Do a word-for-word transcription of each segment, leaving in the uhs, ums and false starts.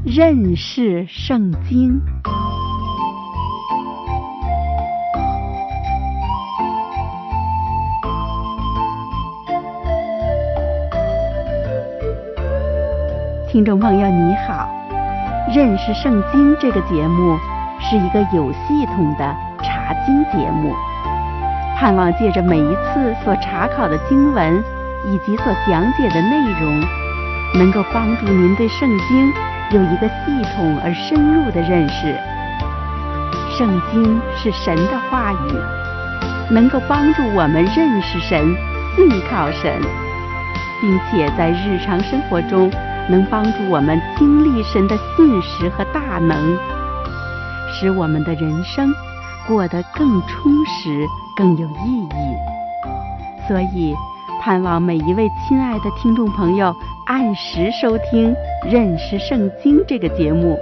认识圣经。听众朋友你好，认识圣经这个节目是一个有系统的查经节目，盼望借着每一次所查考的经文以及所讲解的内容，能够帮助您对圣经有一个系统而深入的认识。圣经是神的话语，能够帮助我们认识神、信靠神，并且在日常生活中能帮助我们经历神的信实和大能，使我们的人生过得更充实、更有意义。所以盼望每一位亲爱的听众朋友按时收听《认识圣经》这个节目。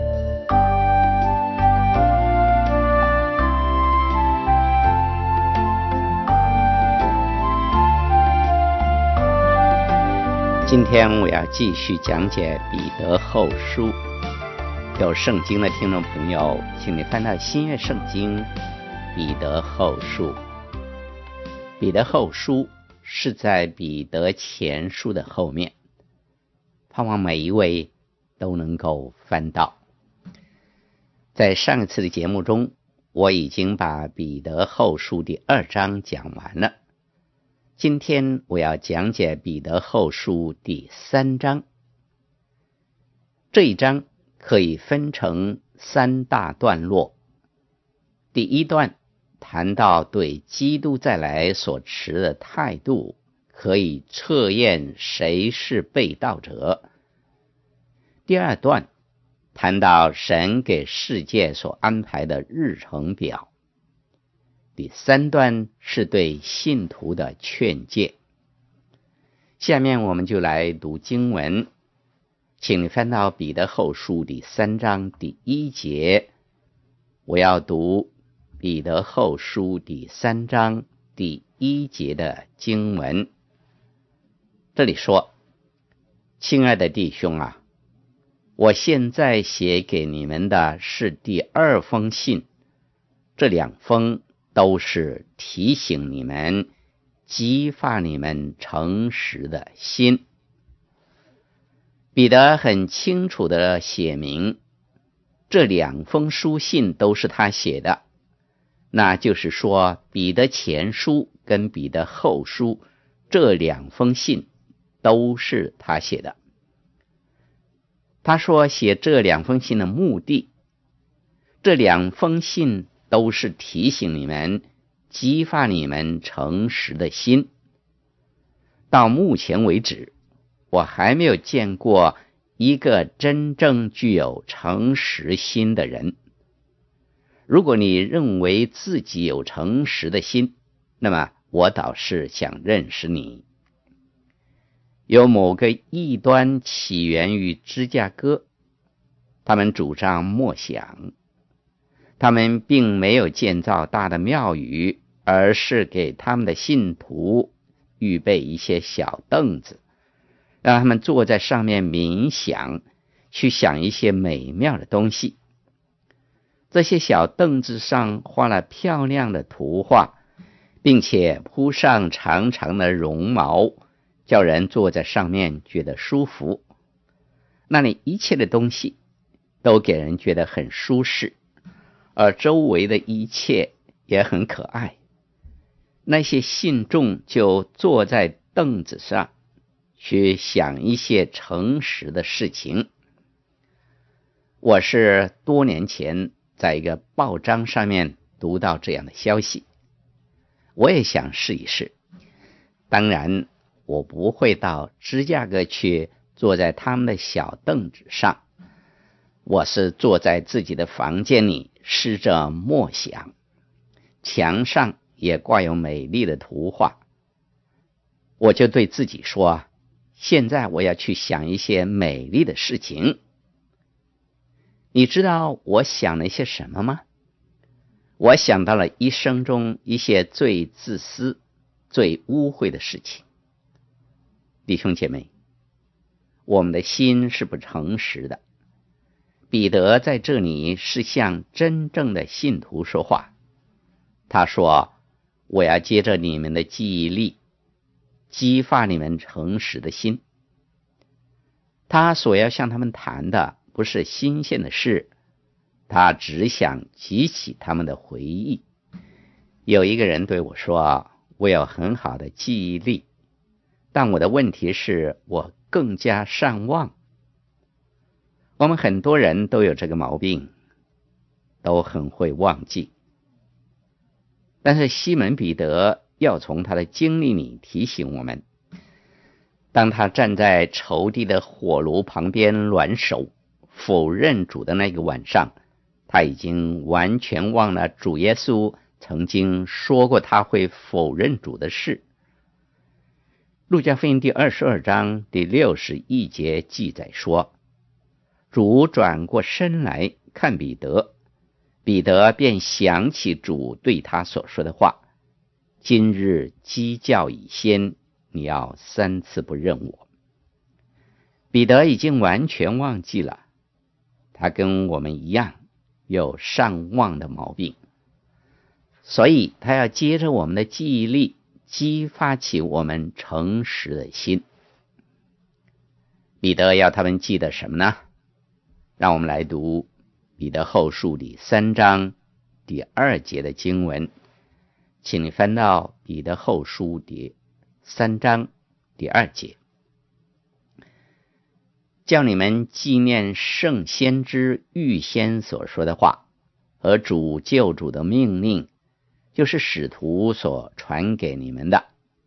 今天我要继续讲解彼得后书。有圣经的听众朋友，请你翻到新约圣经彼得后书。彼得后书是在彼得前书的后面，盼望每一位都能够翻到。在上一次的节目中，我已经把彼得后书第二章讲完了。今天我要讲解彼得后书第三章。这一章可以分成三大段落。第一段谈到对基督再来所持的态度，可以测验谁是被盗者。第二段谈到神给世界所安排的日程表。第三段是对信徒的劝诫。下面我们就来读经文，请你翻到彼得后书第三章第一节。我要读彼得后书第三章第一节的经文。这里说：亲爱的弟兄啊，我现在写给你们的是第二封信，这两封都是提醒你们、激发你们诚实的心。彼得很清楚地写明，这两封书信都是他写的，那就是说，彼得前书跟彼得后书这两封信都是他写的。他说写这两封信的目的，这两封信都是提醒你们、激发你们诚实的心。到目前为止，我还没有见过一个真正具有诚实心的人。如果你认为自己有诚实的心，那么我倒是想认识你。有某个异端起源于芝加哥，他们主张默想。他们并没有建造大的庙宇，而是给他们的信徒预备一些小凳子，让他们坐在上面冥想，去想一些美妙的东西。这些小凳子上画了漂亮的图画，并且铺上长长的绒毛，叫人坐在上面觉得舒服。那里一切的东西都给人觉得很舒适，而周围的一切也很可爱。那些信众就坐在凳子上，去想一些诚实的事情。我是多年前在一个报章上面读到这样的消息，我也想试一试。当然，我不会到芝加哥去坐在他们的小凳子上，我是坐在自己的房间里试着默想，墙上也挂有美丽的图画。我就对自己说，现在我要去想一些美丽的事情。你知道我想了一些什么吗？我想到了一生中一些最自私、最污秽的事情。弟兄姐妹，我们的心是不诚实的， 彼得在这里是向真正的信徒说话。他说，我要接着你们的记忆力，激发你们诚实的心。他所要向他们谈的不是新鲜的事，他只想激起他们的回忆。有一个人对我说，我有很好的记忆力，但我的问题是我更加善忘。我们很多人都有这个毛病，都很会忘记。但是西门彼得要从他的经历里提醒我们，当他站在仇敌的火炉旁边软手否认主的那个晚上，他已经完全忘了主耶稣曾经说过他会否认主的事。路加福音第二十二章第六十一节记载说，主转过身来看彼得，彼得便想起主对他所说的话，今日鸡叫以先，你要三次不认我。彼得已经完全忘记了，他跟我们一样有善忘的毛病，所以他要接着我们的记忆力，激发起我们诚实的心。彼得要他们记得什么呢？让我们来读彼得后书第三章第二节的经文，请你翻到彼得后书第三章第二节。叫你们纪念圣先知预先所说的话和主救主的命令，就是使徒所传给你们的。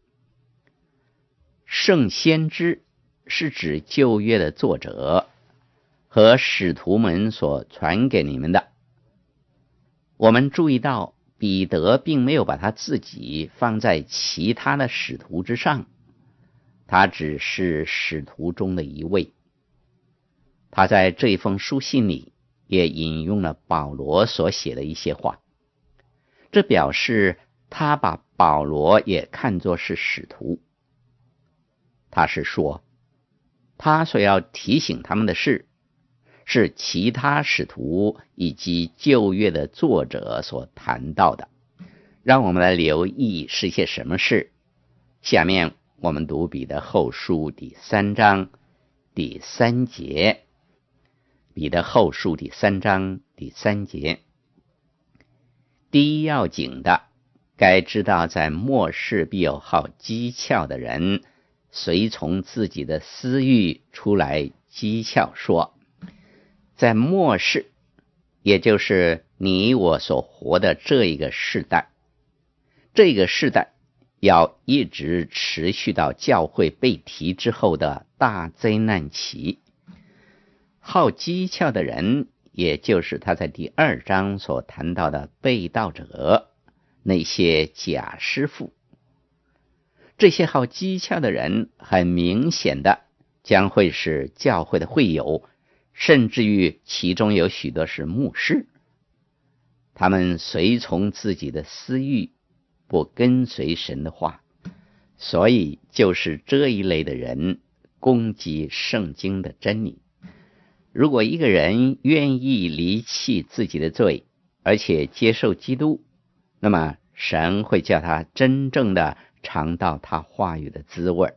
圣先知是指旧约的作者和使徒们所传给你们的。我们注意到彼得并没有把他自己放在其他的使徒之上，他只是使徒中的一位。他在这封书信里也引用了保罗所写的一些话，这表示他把保罗也看作是使徒。他是说，他所要提醒他们的事，是其他使徒以及旧约的作者所谈到的。让我们来留意是些什么事。下面我们读彼得后书第三章第三节。彼得后书第三章第三节，第一要紧的，该知道在末世必有好讥诮的人，随从自己的私欲出来讥诮说。在末世，也就是你我所活的这一个世代，这个世代要一直持续到教会被提之后的大灾难期。好讥诮的人，也就是他在第二章所谈到的背道者，那些假师傅。这些好讥诮的人，很明显的将会是教会的会友，甚至于其中有许多是牧师。他们随从自己的私欲，不跟随神的话，所以就是这一类的人攻击圣经的真理。如果一个人愿意离弃自己的罪，而且接受基督，那么神会叫他真正的尝到他话语的滋味。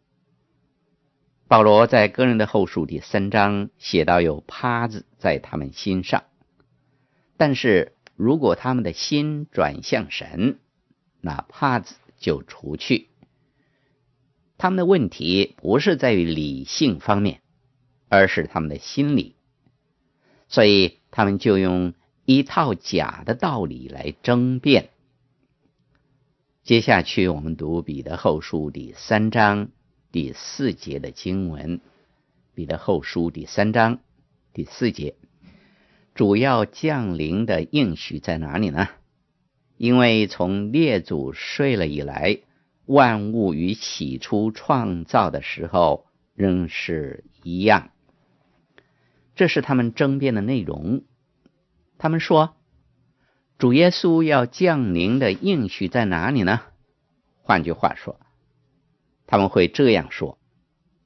保罗在哥林多后书第三章写到有耙子在他们心上，但是如果他们的心转向神，那耙子就除去。他们的问题不是在于理性方面，而是他们的心理，所以他们就用一套假的道理来争辩。接下去我们读彼得后书第三章第四节的经文。彼得后书第三章第四节，主要降临的应许在哪里呢？因为从列祖睡了以来，万物与起初创造的时候仍是一样。这是他们争辩的内容。他们说，主耶稣要降临的应许在哪里呢？换句话说，他们会这样说，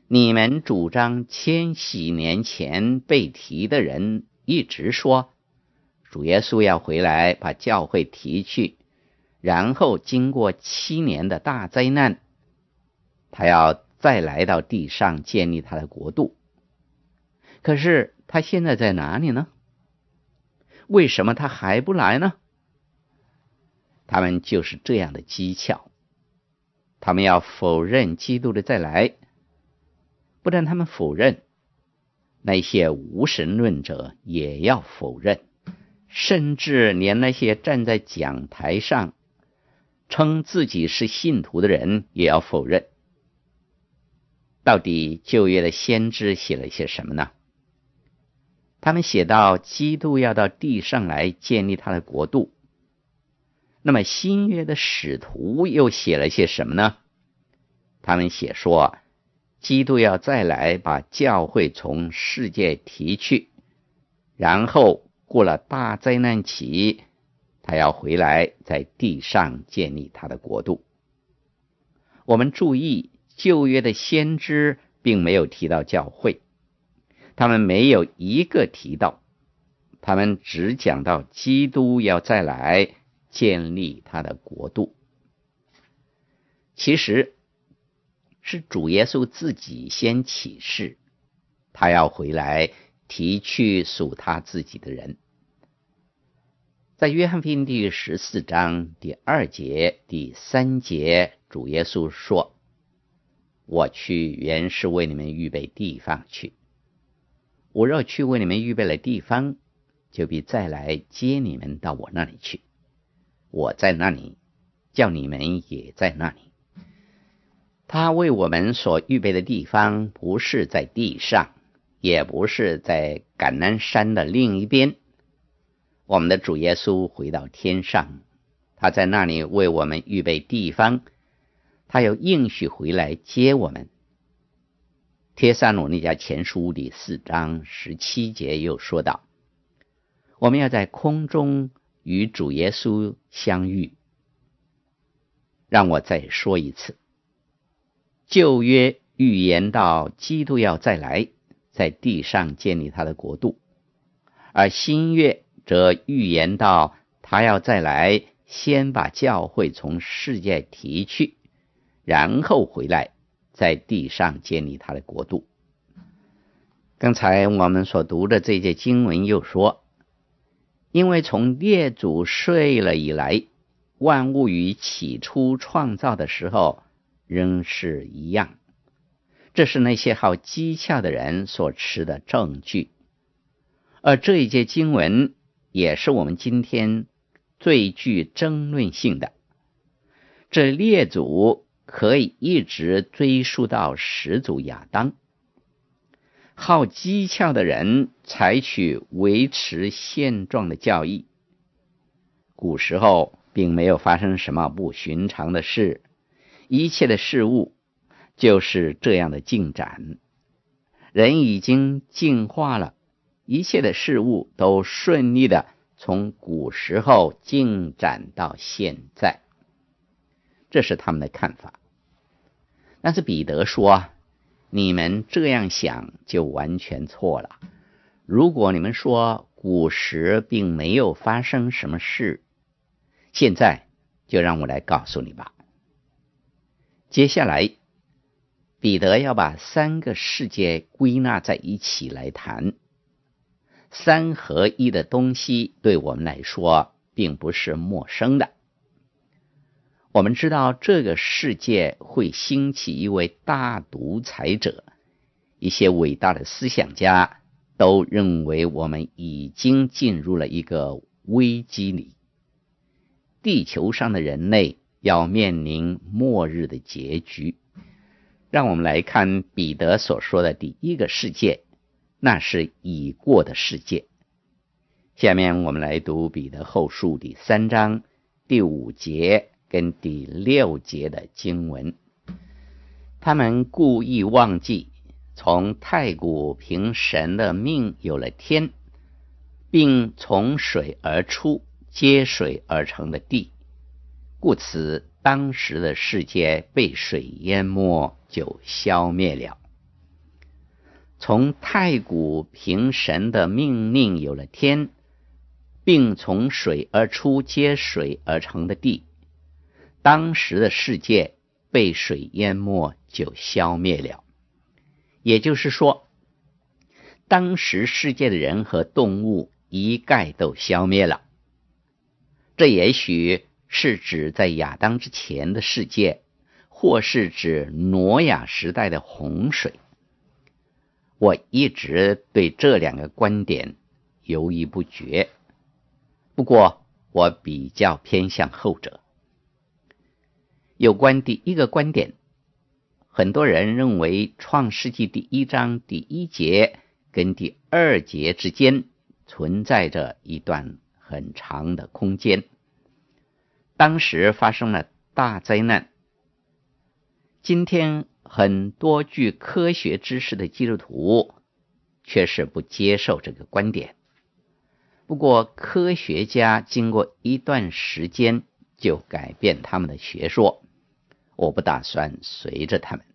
你们主张千禧年前被提的人一直说，主耶稣要回来把教会提去，然后经过七年的大灾难，他要再来到地上建立他的国度。可是他现在在哪里呢？为什么他还不来呢？他们就是这样的讥诮，他们要否认基督的再来。不但他们否认，那些无神论者也要否认，甚至连那些站在讲台上称自己是信徒的人也要否认。到底旧约的先知写了些什么呢？他们写到基督要到地上来建立他的国度。那么新约的使徒又写了些什么呢？他们写说，基督要再来把教会从世界提去，然后过了大灾难期，他要回来在地上建立他的国度。我们注意，旧约的先知并没有提到教会，他们没有一个提到，他们只讲到基督要再来建立他的国度。其实是主耶稣自己先启示，他要回来提去属他自己的人。在约翰福音第十四章第二节、第三节，主耶稣说，我去原是为你们预备地方去，我若去为你们预备了地方，就必再来接你们到我那里去，我在那里，叫你们也在那里。他为我们所预备的地方，不是在地上，也不是在橄榄山的另一边。我们的主耶稣回到天上，他在那里为我们预备地方，他又应许回来接我们。帖撒罗尼迦前书第四章十七节又说道，我们要在空中与主耶稣相遇。让我再说一次，旧约预言到基督要再来，在地上建立他的国度，而新约则预言到他要再来，先把教会从世界提去，然后回来在地上建立他的国度。刚才我们所读的这节经文又说，因为从列祖睡了以来，万物与起初创造的时候仍是一样，这是那些好讥诮的人所持的证据。而这一节经文也是我们今天最具争论性的。这列祖可以一直追溯到始祖亚当。好讥诮的人采取维持现状的教义。古时候并没有发生什么不寻常的事，一切的事物就是这样的进展。人已经进化了，一切的事物都顺利的从古时候进展到现在，这是他们的看法。但是彼得说，你们这样想就完全错了。如果你们说古时并没有发生什么事，现在就让我来告诉你吧。接下来彼得要把三个世界归纳在一起来谈。三合一的东西对我们来说并不是陌生的。我们知道这个世界会兴起一位大独裁者，一些伟大的思想家都认为我们已经进入了一个危机里。地球上的人类要面临末日的结局。让我们来看彼得所说的第一个世界，那是已过的世界。下面我们来读彼得后书第三章第五节跟第六节的经文。他们故意忘记从太古凭神的命有了天，并从水而出，接水而成的地，故此当时的世界被水淹没，就消灭了。 从太古凭神的命令有了天，并从水而出接水而成的地，当时的世界被水淹没，就消灭了。也就是说，当时世界的人和动物一概都消灭了。这也许是指在亚当之前的世界，或是指挪亚时代的洪水。我一直对这两个观点犹豫不决，不过我比较偏向后者。有关第一个观点，很多人认为创世纪第一章第一节跟第二节之间存在着一段很长的空间，当时发生了大灾难。今天很多具科学知识的基督徒却是不接受这个观点。不过科学家经过一段时间就改变他们的学说，我不打算随着他们。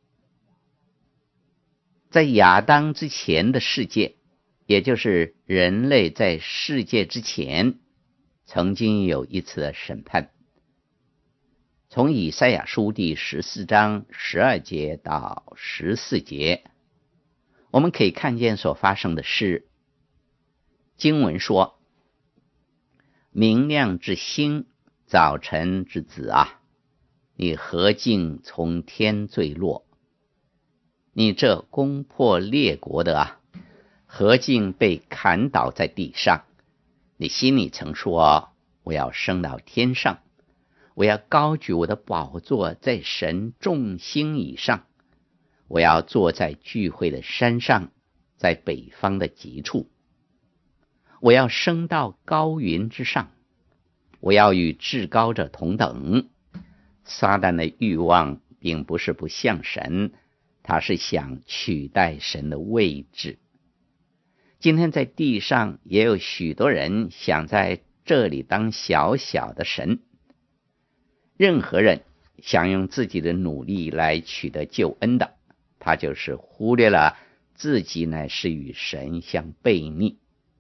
在亚当之前的世界，也就是人类在世界之前，曾经有一次的审判。从以赛亚书第十四章十二节到十四节，我们可以看见所发生的事。经文说，明亮之星，早晨之子啊，你何竟从天坠落？你这攻破列国的啊，何竟被砍倒在地上？你心里曾说，我要升到天上，我要高举我的宝座在神众星以上，我要坐在聚会的山上，在北方的极处，我要升到高云之上，我要与至高者同等。撒旦的欲望并不是不像神，他是想取代神的位置。今天在地上也有许多人想在这里当小小的神。任何人想用自己的努力来取得救恩的，他就是忽略了自己乃是与神相悖逆。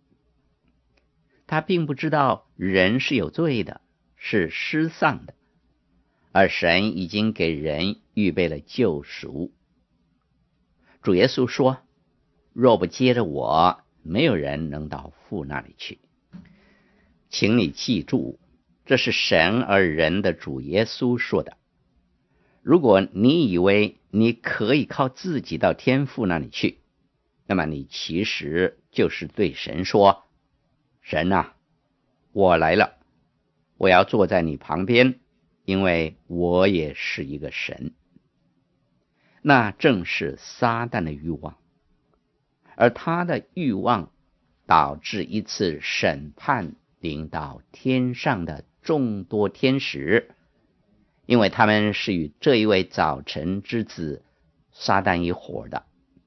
他并不知道人是有罪的，是失丧的，而神已经给人预备了救赎。主耶稣说，若不接着我，没有人能到父那里去。请你记住，这是神而人的主耶稣说的。如果你以为你可以靠自己到天父那里去，那么你其实就是对神说，神啊，我来了，我要坐在你旁边，因为我也是一个神。那正是撒旦的欲望，而他的欲望导致一次审判临到天上的众多天使，因为他们是与这一位早晨之子撒旦一伙的。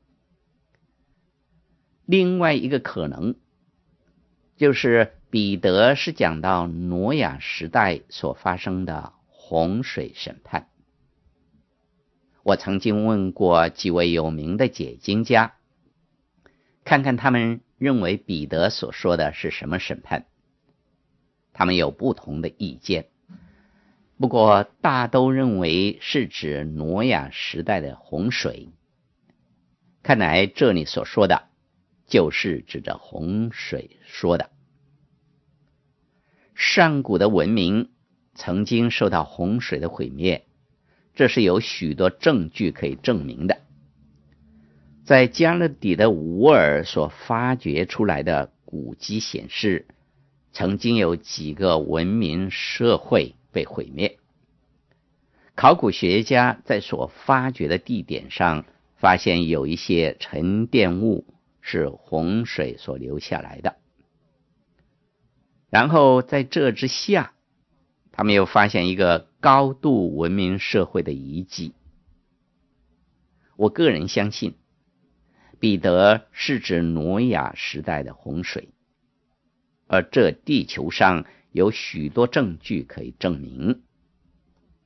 另外一个可能，就是彼得是讲到挪亚时代所发生的洪水审判。我曾经问过几位有名的解经家，看看他们认为彼得所说的是什么审判。他们有不同的意见，不过大都认为是指挪亚时代的洪水。看来这里所说的就是指着洪水说的。上古的文明曾经受到洪水的毁灭，这是有许多证据可以证明的。在加勒底的乌尔所发掘出来的古迹显示，曾经有几个文明社会被毁灭。考古学家在所发掘的地点上发现有一些沉淀物是洪水所留下来的。然后在这之下，他们又发现一个高度文明社会的遗迹。我个人相信，彼得是指挪亚时代的洪水，而这地球上有许多证据可以证明。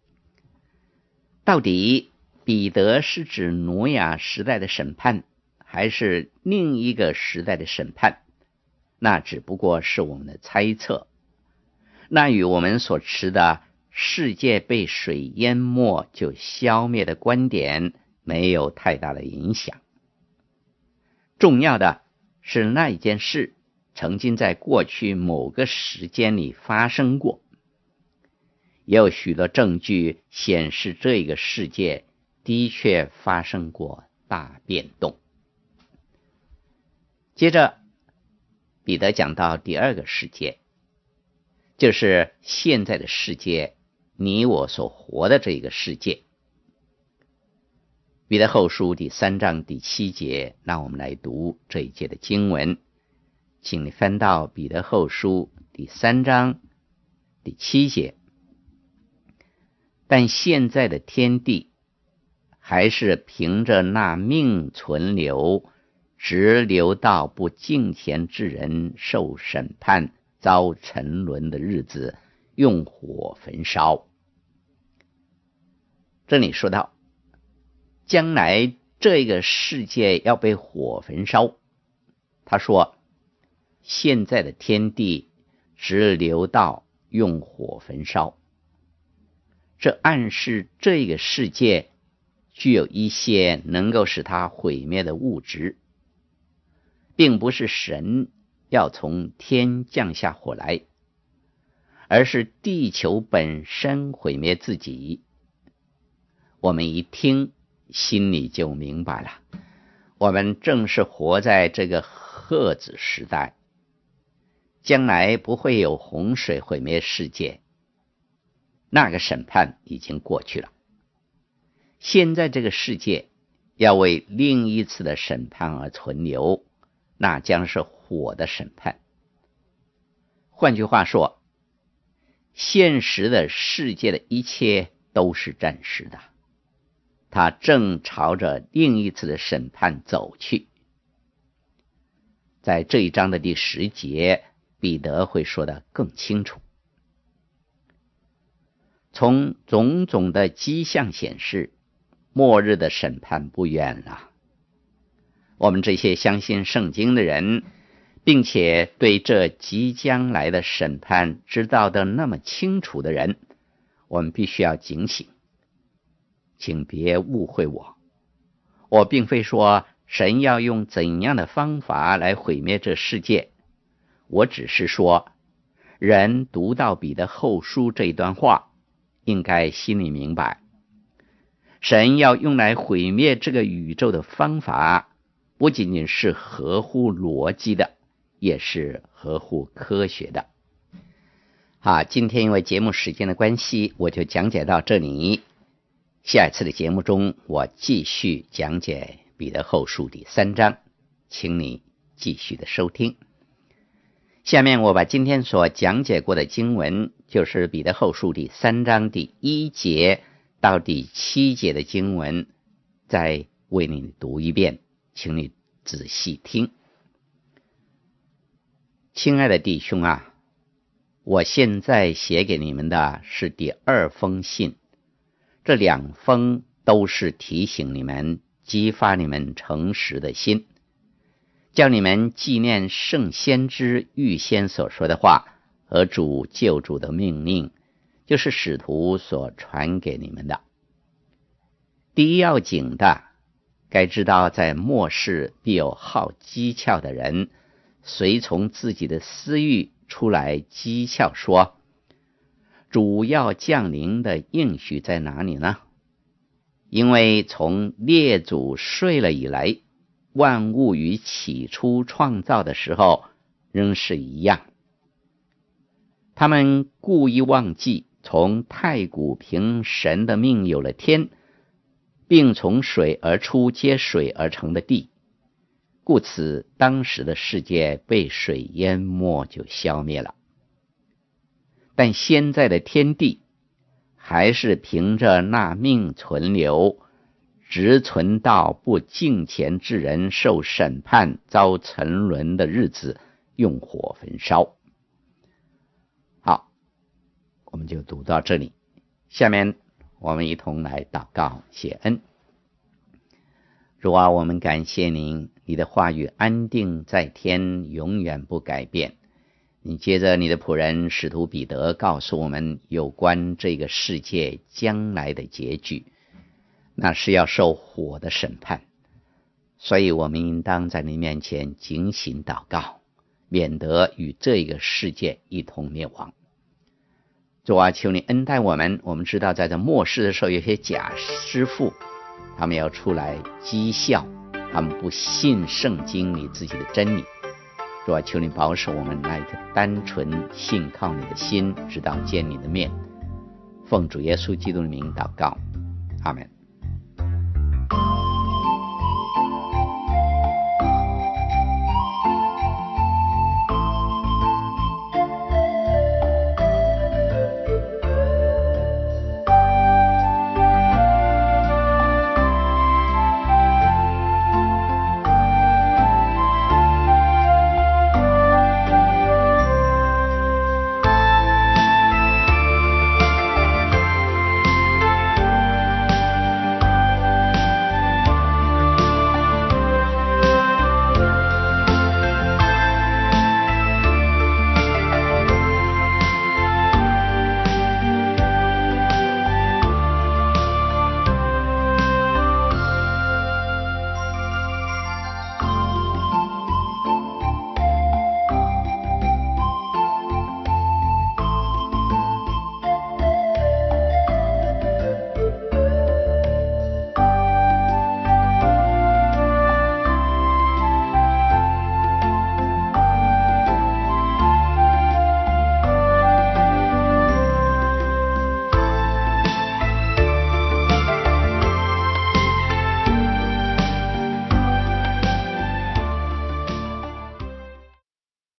到底彼得是指挪亚时代的审判， 还是另一个时代的审判，那只不过是我们的猜测，那与我们所持的世界被水淹没就消灭的观点没有太大的影响。重要的是那一件事曾经在过去某个时间里发生过，也有许多证据显示这个世界的确发生过大变动。接着彼得讲到第二个世界，就是现在的世界，你我所活的这个世界。彼得后书第三章第七节，让我们来读这一节的经文。请你翻到彼得后书第三章第七节。但现在的天地还是凭着那命存留，直留到不敬虔之人受审判遭沉沦的日子，用火焚烧。这里说到将来这个世界要被火焚烧，他说现在的天地直留到用火焚烧，这暗示这个世界具有一些能够使它毁灭的物质，并不是神要从天降下火来，而是地球本身毁灭自己。我们一听心里就明白了，我们正是活在这个核子时代，将来不会有洪水毁灭世界，那个审判已经过去了。现在这个世界要为另一次的审判而存留，那将是火的审判。换句话说，现实的世界的一切都是暂时的，它正朝着另一次的审判走去。在这一章的第十节，彼得会说得更清楚。从种种的迹象显示，末日的审判不远了。我们这些相信圣经的人，并且对这即将来的审判知道的那么清楚的人，我们必须要警醒。请别误会我，我并非说神要用怎样的方法来毁灭这世界，我只是说，人读到彼得后书这一段话，应该心里明白，神要用来毁灭这个宇宙的方法，不仅仅是合乎逻辑的，也是合乎科学的。好，今天因为节目时间的关系，我就讲解到这里。下一次的节目中，我继续讲解彼得后书第三章，请你继续的收听。下面我把今天所讲解过的经文，就是彼得后书第三章第一节到第七节的经文，再为你读一遍，请你仔细听。亲爱的弟兄啊，我现在写给你们的是第二封信，这两封都是提醒你们，激发你们诚实的心，叫你们纪念圣先知预先所说的话和主救主的命令，就是使徒所传给你们的。第一要紧的，该知道在末世必有好讥诮的人，随从自己的私欲出来讥诮说，主要降临的应许在哪里呢？因为从列祖睡了以来，万物与起初创造的时候仍是一样。他们故意忘记从太古凭神的命有了天，并从水而出接水而成的地，故此当时的世界被水淹没就消灭了。但现在的天地还是凭着那命存留，直存到不敬虔之人受审判遭沉沦的日子，用火焚烧。好，我们就读到这里。下面我们一同来祷告谢恩。 主啊，我们感谢您，你的话语安定在天，永远不改变。你接着你的仆人使徒彼得告诉我们有关这个世界将来的结局，那是要受火的审判。所以我们应当在你面前警醒祷告，免得与这个世界一同灭亡。主啊，求你恩待我们。我们知道在这末世的时候，有些假师傅他们要出来讥笑，他们不信圣经你自己的真理。主啊，求你保守我们那一颗单纯信靠你的心，直到见你的面。奉主耶稣基督的名祷告，阿们。